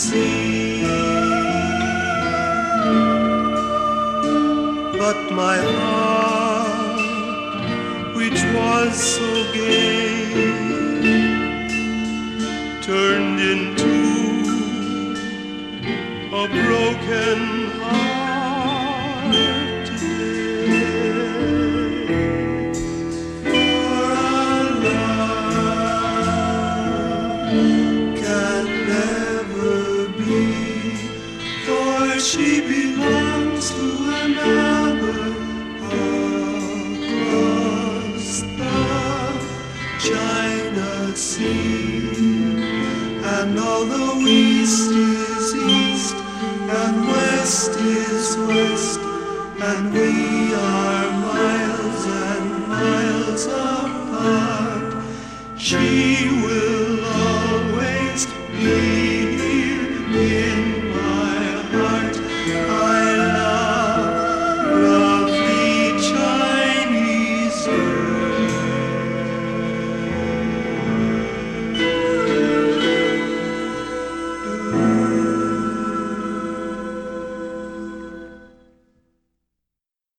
see. But my heart, which was so gay, turned into a broken heart today. For our love can never be, for she belongs to another across the China Sea. And although east is east and west is west, and we are miles and miles apart, she will always be